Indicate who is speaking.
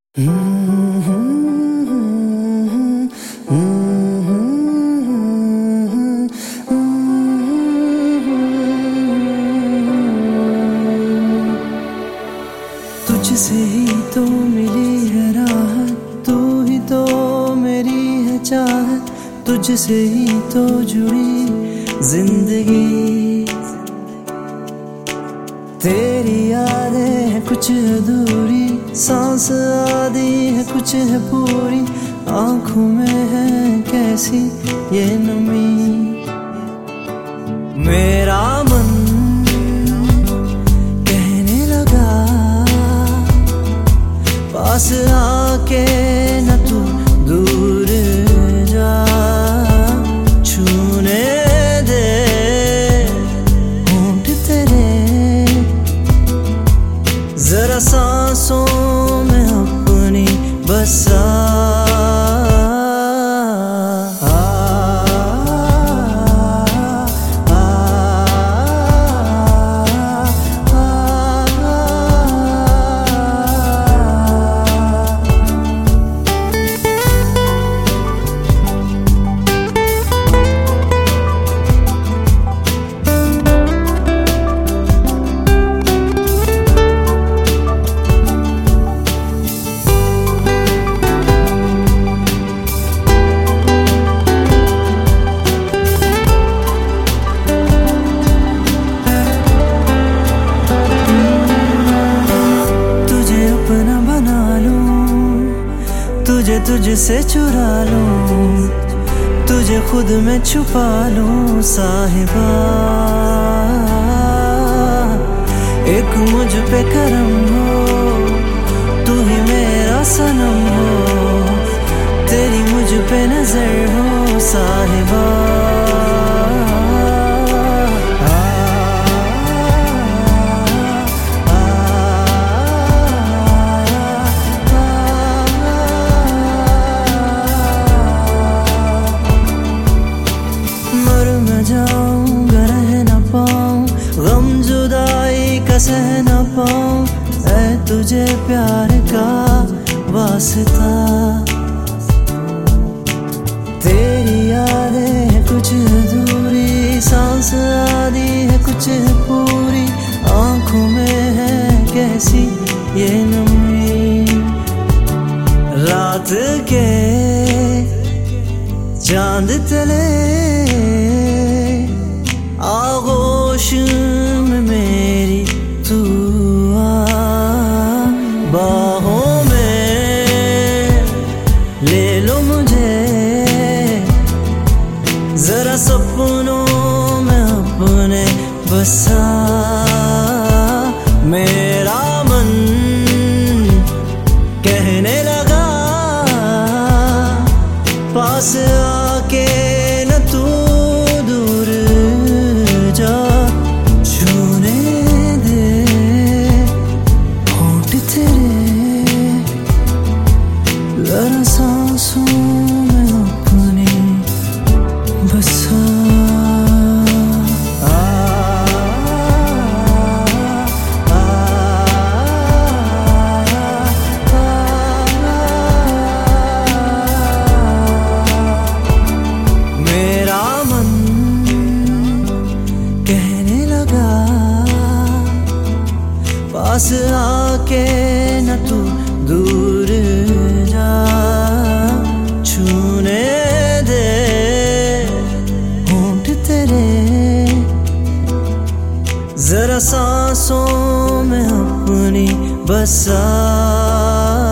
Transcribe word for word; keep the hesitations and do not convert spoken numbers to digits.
Speaker 1: तुझसे ही तो मिली है राहत, तू ही तो मेरी है चाहत, तुझसे ही तो जुड़ी जिंदगी। तेरी यादें है कुछ अधूरी, सांस आधी है कुछ है पूरी, आंखों में है कैसी ये नमी। मेरा मन कहने लगा पास आके न तू दूर जा, छूने दे होंठ तेरे जरा सांसों में अपनी बसा। तुझे तुझसे चुरा लूं, तुझे खुद में छुपा लूं साहिबा। एक मुझ पे करम हो, तू ही मेरा सनम हो, तेरी मुझ पे नजर हो साहिबा। जाऊंगा रह न पाऊं, गम जुदाई का सह न पाऊं, ऐ तुझे प्यार का वास्ता। तेरी यादें है कुछ अधूरी, सांस आधी है कुछ है पूरी, आंखों में है कैसी ये नमी। रात के चांद तले आगोश में मेरी तू आ, बाहों में ले लो मुझे, जरा सपनों में अपने बसा। मेरा मन कहने लगा पास आके न तू दूर जा, छूने दे होंठ तेरे जरा सांसों में अपनी बसा। पास आके न तू दूर जा, छूने दे होंठ तेरे जरा सांसों में अपनी बसा।